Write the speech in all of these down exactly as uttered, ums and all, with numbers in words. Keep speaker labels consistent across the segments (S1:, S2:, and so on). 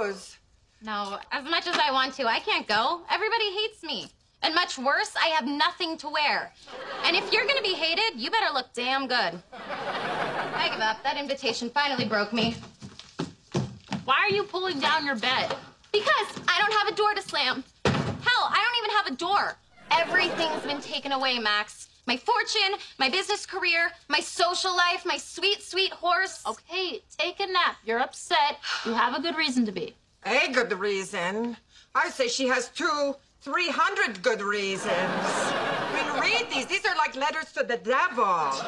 S1: clothes.
S2: No, as much as I want to, I can't go. Everybody hates me. And much worse, I have nothing to wear. And if you're gonna be hated, you better look damn good. I give up. That invitation finally broke me.
S3: Why are you pulling down your bed?
S2: Because I don't have a door to slam. Hell, I don't even have a door. Everything's been taken away, Max. My fortune, my business career, my social life, my sweet, sweet horse.
S3: Okay, take a nap. You're upset. You have a good reason to be.
S1: A good reason. I say she has two, three hundred good reasons. I mean, read these. These are like letters to the devil.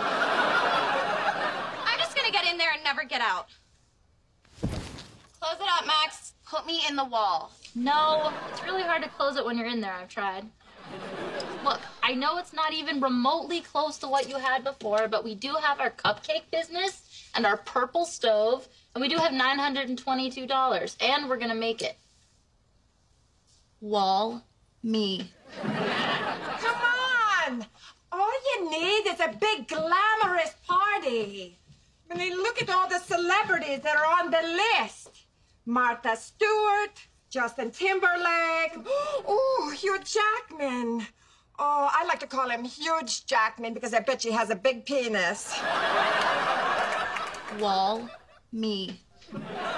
S2: I'm just gonna get in there and never get out. Close it up, Max. Put me in the wall.
S3: No, it's really hard to close it when you're in there. I've tried. Look, I know it's not even remotely close to what you had before, but we do have our cupcake business and our purple stove, and we do have nine hundred twenty-two dollars, and we're gonna make it. Wall me.
S1: Come on! All you need is a big glamorous party. I mean, look at all the celebrities that are on the list. Martha Stewart, Justin Timberlake, oh, Hugh Jackman. Oh, I like to call him Huge Jackman because I bet he has a big penis.
S3: Wall me.